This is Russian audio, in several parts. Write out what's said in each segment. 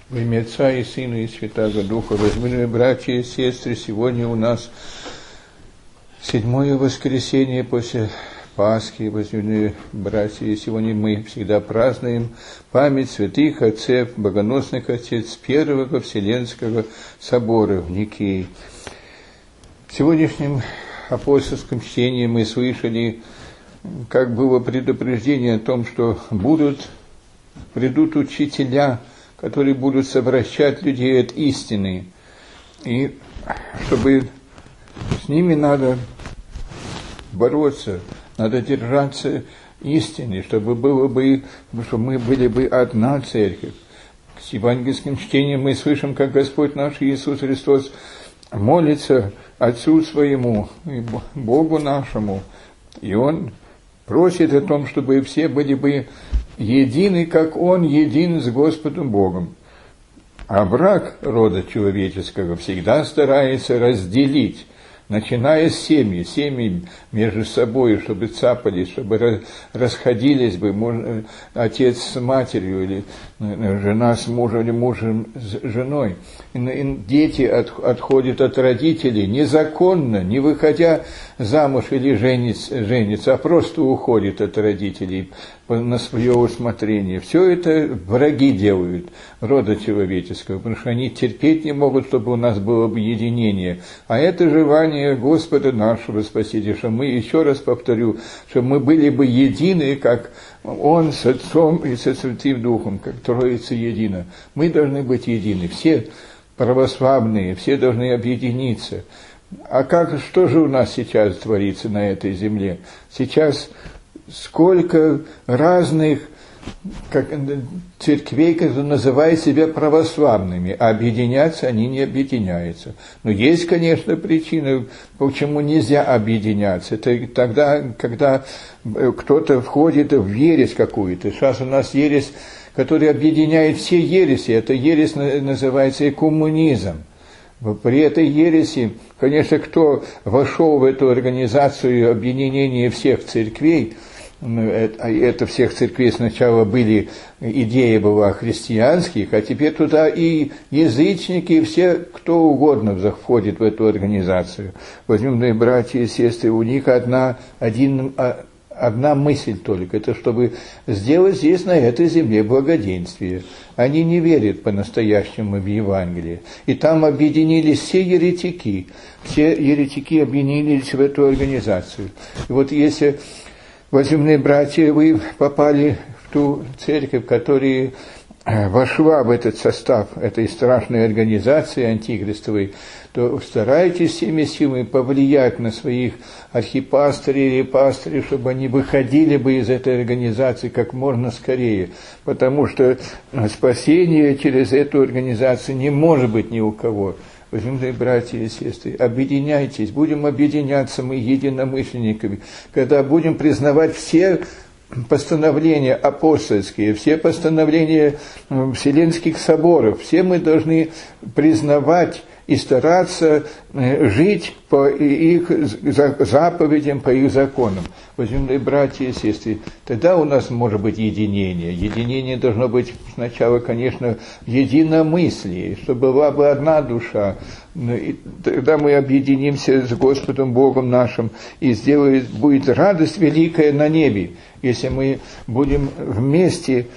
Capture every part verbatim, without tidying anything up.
Во имя Отца и Сына и Святаго Духа, возлюбленные братья и сестры, сегодня у нас седьмое воскресенье после Пасхи, возлюбленные братья, и сегодня мы всегда празднуем память святых отцев, богоносных отец Первого Вселенского собора в Никее. В сегодняшнем апостольском чтении мы слышали, как было предупреждение о том, что будут, придут учителя, которые будут совращать людей от истины, и чтобы с ними надо бороться, надо держаться истины, чтобы было бы, чтобы мы были бы одна церковь. С евангельским чтением мы слышим, как Господь наш Иисус Христос молится Отцу Своему, и Богу нашему, и Он просит о том, чтобы все были бы едины, как Он един с Господом Богом. А враг рода человеческого всегда старается разделить, начиная с семьи, семьи между собой, чтобы цапались, чтобы расходились бы, можно, отец с матерью, или жена с мужем, или мужем с женой. И дети от, отходят от родителей незаконно, не выходя замуж или жениться, жениться, а просто уходят от родителей на свое усмотрение. Все это враги делают рода человеческого, потому что они терпеть не могут, чтобы у нас было объединение. А это желание Господа нашего Спасителя, что мы, еще раз повторю, что мы были бы едины, как Он с Отцом и со Святым Духом, как Троица едина. Мы должны быть едины, все православные, все должны объединиться. А как, что же у нас сейчас творится на этой земле? Сейчас сколько разных как, церквей, которые называют себя православными, а объединяться они не объединяются. Но есть, конечно, причины, почему нельзя объединяться. Это тогда, когда кто-то входит в ересь какую-то. Сейчас у нас ересь, которая объединяет все ереси. Эта ересь называется эккумунизм. При этой ереси, конечно, кто вошел в эту организацию объединения всех церквей, это всех церквей сначала были, идея была христианских, а теперь туда и язычники, и все, кто угодно входит в эту организацию. Возлюбленные братья и сестры, у них одна, один, одна мысль только, это чтобы сделать здесь, на этой земле, благоденствие. Они не верят по-настоящему в Евангелие. И там объединились все еретики, все еретики объединились в эту организацию. И вот если, возлюбленные братья, вы попали в ту церковь, которая вошла в этот состав этой страшной организации антихристовой, то старайтесь всеми силами повлиять на своих архипастырей или пастырей, чтобы они выходили бы из этой организации как можно скорее, потому что спасение через эту организацию не может быть ни у кого. Возлюбленные братья и сестры, объединяйтесь, будем объединяться мы единомышленниками, когда будем признавать все постановления апостольские, все постановления Вселенских соборов, все мы должны признавать и стараться жить по их заповедям, по их законам. Возлюбленные братья и сестры, тогда у нас может быть единение. Единение должно быть сначала, конечно, в единомыслии, чтобы была бы одна душа. И тогда мы объединимся с Господом Богом нашим, и сделает, будет радость великая на небе, если мы будем вместе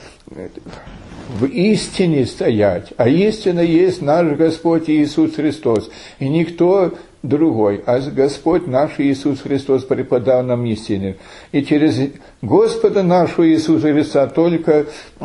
в истине стоять, а истина есть наш Господь Иисус Христос, и никто другой, а Господь наш Иисус Христос преподал нам истину. И через Господа нашего Иисуса Христа только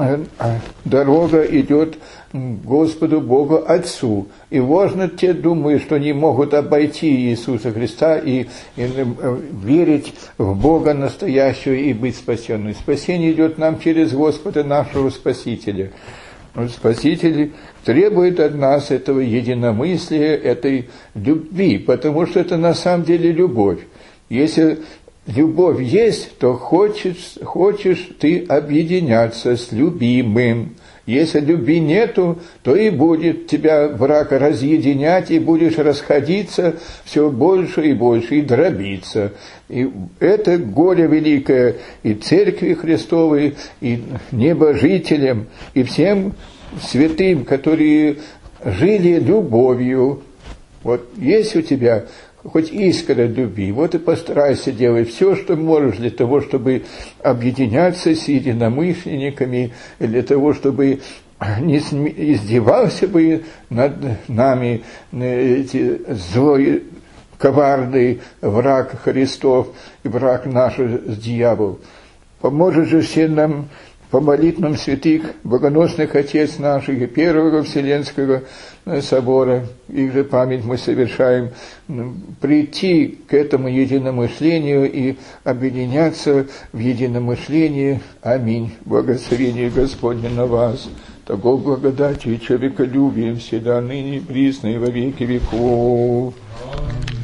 дорога идет к Господу Богу Отцу. И важно те думают, что не могут обойти Иисуса Христа и, и верить в Бога настоящего и быть спасенным. Спасение идет нам через Господа нашего Спасителя. Спаситель требует от нас этого единомыслия, этой любви, потому что это на самом деле любовь. Если любовь есть, то хочешь, хочешь ты объединяться с любимым. Если любви нету, то и будет тебя враг разъединять, и будешь расходиться все больше и больше, и дробиться. И это горе великое и Церкви Христовой, и небожителям, и всем святым, которые жили любовью. Вот есть у тебя хоть искра любви, вот и постарайся делать все, что можешь для того, чтобы объединяться с единомышленниками, для того, чтобы не издевался бы над нами эти злой, коварный враг Христов и враг наш дьявол. Поможет же всем нам по молитвам святых, богоносных отец наших и Первого Вселенского собора, их же память мы совершаем, прийти к этому единомышлению и объединяться в единомышлении. Аминь. Благословение Господне на вас, того благодати и человеколюбием всегда, ныне и присно и во веки веков.